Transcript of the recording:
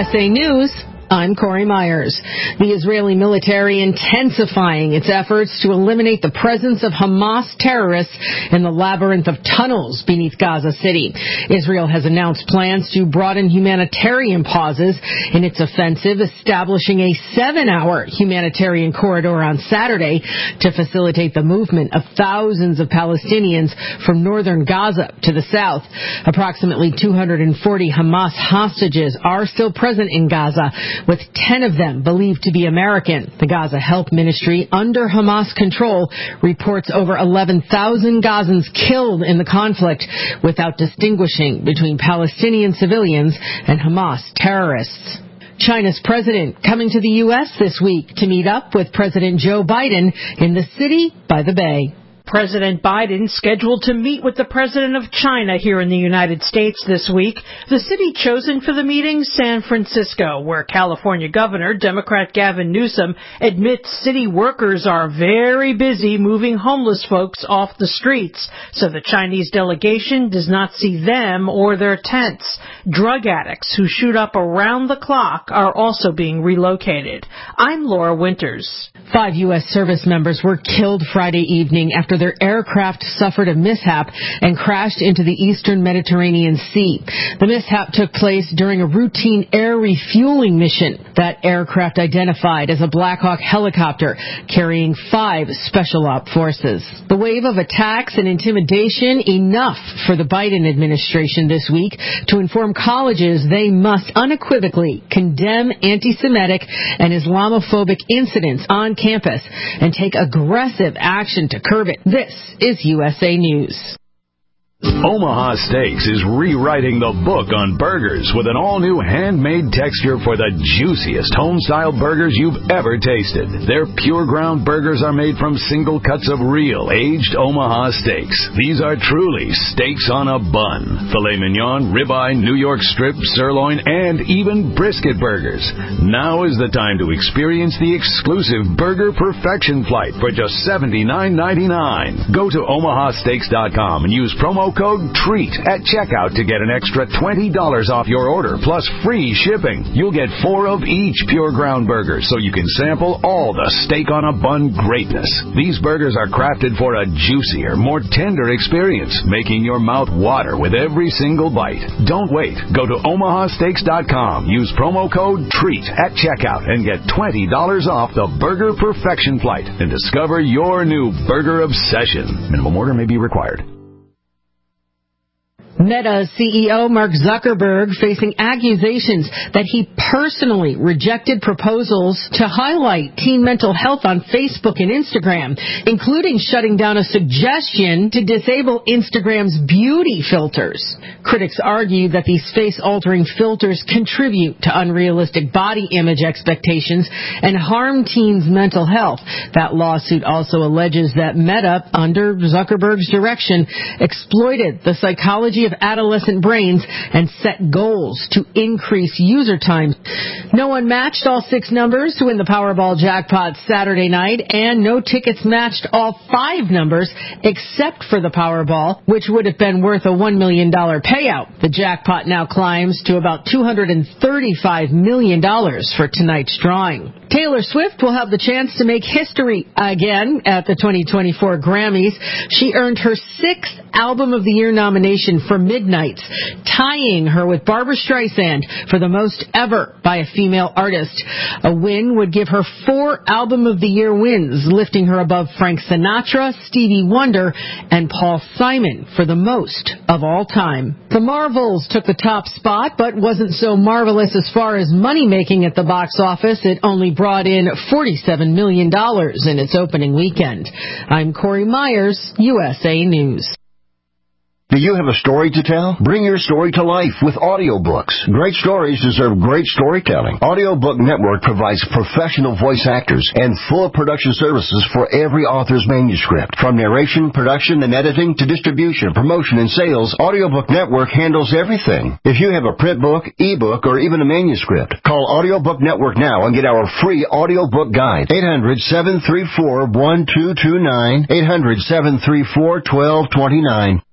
USA News, I'm Corey Myers. The Israeli military intensifying its efforts to eliminate the presence of Hamas terrorists in the labyrinth of tunnels beneath Gaza City. Israel has announced plans to broaden humanitarian pauses in its offensive, establishing a 7-hour humanitarian corridor on Saturday to facilitate the movement of thousands of Palestinians from northern Gaza to the south. Approximately 240 Hamas hostages are still present in Gaza, with 10 of them believed to be American. The Gaza Health Ministry, under Hamas control, reports over 11,000 Gazans killed in the conflict without distinguishing between Palestinian civilians and Hamas terrorists. China's president coming to the U.S. this week to meet up with President Joe Biden in the city by the Bay. President Biden scheduled to meet with the president of China here in the United States this week. The city chosen for the meeting, San Francisco, where California Governor Democrat Gavin Newsom admits city workers are very busy moving homeless folks off the streets, so the Chinese delegation does not see them or their tents. Drug addicts who shoot up around the clock are also being relocated. I'm Laura Winters. 5 U.S. service members were killed Friday evening after their aircraft suffered a mishap and crashed into the eastern Mediterranean Sea. The mishap took place during a routine air refueling mission. That aircraft identified as a Black Hawk helicopter carrying 5 Special Op forces. The wave of attacks and intimidation enough for the Biden administration this week to inform colleges they must unequivocally condemn anti-Semitic and Islamophobic incidents on campus and take aggressive action to curb it. This is USA News. Omaha Steaks is rewriting the book on burgers with an all-new handmade texture for the juiciest home-style burgers you've ever tasted. Their pure ground burgers are made from single cuts of real, aged Omaha steaks. These are truly steaks on a bun. Filet mignon, ribeye, New York strip, sirloin, and even brisket burgers. Now is the time to experience the exclusive Burger Perfection Flight for just $79.99. Go to omahasteaks.com and use promo code TREAT at checkout to get an extra $20 off your order, plus free shipping. You'll get 4 of each pure ground burger, so you can sample all the steak on a bun greatness. These burgers are crafted for a juicier, more tender experience, making your mouth water with every single bite. Don't wait. Go to omahasteaks.com, use promo code TREAT at checkout, and get $20 off the Burger Perfection Flight and discover your new burger obsession. Minimum order may be required. Meta CEO Mark Zuckerberg facing accusations that he personally rejected proposals to highlight teen mental health on Facebook and Instagram, including shutting down a suggestion to disable Instagram's beauty filters. Critics argue that these face-altering filters contribute to unrealistic body image expectations and harm teens' mental health. That lawsuit also alleges that Meta, under Zuckerberg's direction, exploited the psychology of adolescent brains and set goals to increase user time. No one matched all 6 numbers to win the Powerball jackpot Saturday night, and no tickets matched all 5 numbers except for the Powerball, which would have been worth a $1 million payout. The jackpot now climbs to about $235 million for tonight's drawing. Taylor Swift will have the chance to make history again at the 2024 Grammys. She earned her 6th Album of the Year nomination for Midnights, tying her with Barbra Streisand for the most ever by a female artist. A win would give her 4 Album of the Year wins, lifting her above Frank Sinatra, Stevie Wonder, and Paul Simon for the most of all time. The Marvels took the top spot, but wasn't so marvelous as far as money-making at the box office. It only brought in $47 million in its opening weekend. I'm Corey Myers, USA News. Do you have a story to tell? Bring your story to life with audiobooks. Great stories deserve great storytelling. Audiobook Network provides professional voice actors and full production services for every author's manuscript. From narration, production, and editing to distribution, promotion, and sales, Audiobook Network handles everything. If you have a print book, ebook, or even a manuscript, call Audiobook Network now and get our free audiobook guide. 800-734-1229. 800-734-1229.